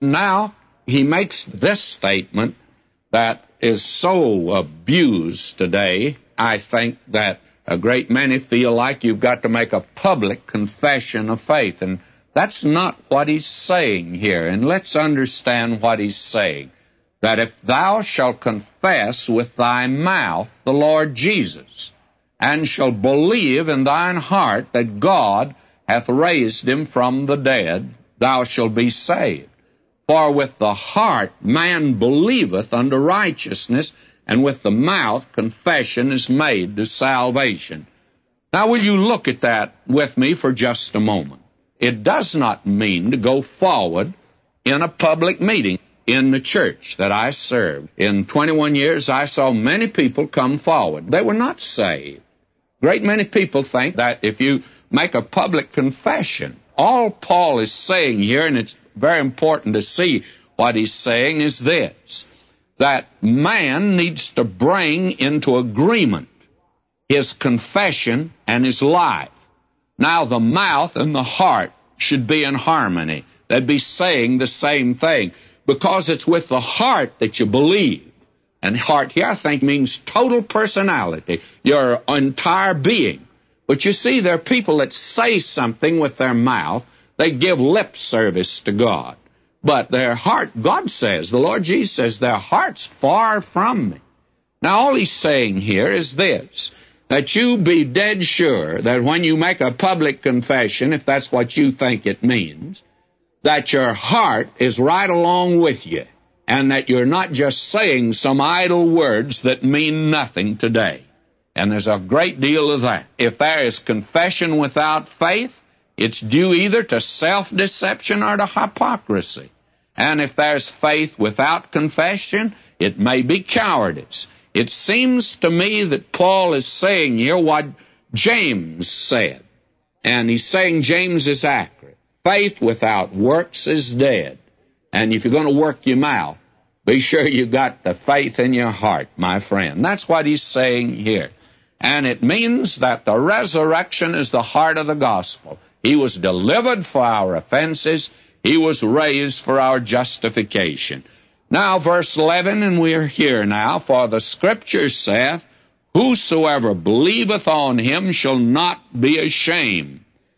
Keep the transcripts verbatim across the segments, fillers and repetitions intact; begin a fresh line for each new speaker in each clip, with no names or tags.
Now, he makes this statement that is so abused today. I think that a great many feel like you've got to make a public confession of faith, and that's not what he's saying here. And let's understand what he's saying. That if thou shalt confess with thy mouth the Lord Jesus, and shalt believe in thine heart that God hath raised him from the dead, thou shalt be saved. For with the heart man believeth unto righteousness, and with the mouth confession is made to salvation. Now, will you look at that with me for just a moment? It does not mean to go forward in a public meeting. In the church that I served, in twenty-one years, I saw many people come forward. They were not saved. Great many people think that if you make a public confession, all Paul is saying here, and it's very important to see what he's saying, is this, that man needs to bring into agreement his confession and his life. Now, the mouth and the heart should be in harmony. They'd be saying the same thing, because it's with the heart that you believe. And heart here, I think, means total personality, your entire being. But you see, there are people that say something with their mouth. They give lip service to God. But their heart, God says, the Lord Jesus says, their heart's far from me. Now, all he's saying here is this, that you be dead sure that when you make a public confession, if that's what you think it means, that your heart is right along with you, and that you're not just saying some idle words that mean nothing today. And there's a great deal of that. If there is confession without faith, it's due either to self-deception or to hypocrisy. And if there's faith without confession, it may be cowardice. It seems to me that Paul is saying here what James said. And he's saying James is accurate. Faith without works is dead. And if you're going to work your mouth, be sure you got the faith in your heart, my friend. That's what he's saying here. And it means that the resurrection is the heart of the gospel. He was delivered for our offenses. He was raised for our justification. Now, verse eleven, and we are here now. For the Scripture saith, whosoever believeth on him shall not be ashamed.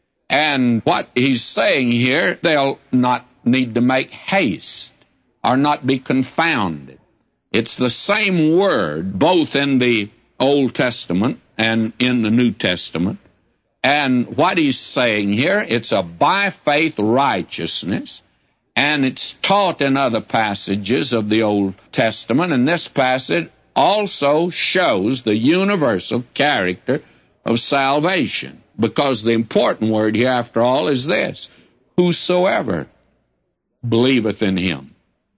And what he's saying here, they'll not need to make haste or not be confounded. It's the same word both in the Old Testament and in the New Testament. And what he's saying here, it's a by faith righteousness, and it's taught in other passages of the Old Testament, and this passage also shows the universal character of salvation. Because the important word here, after all, is this, whosoever believeth in him.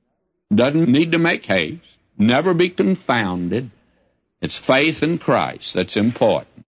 Doesn't need to make haste, never be confounded. It's faith in Christ that's important.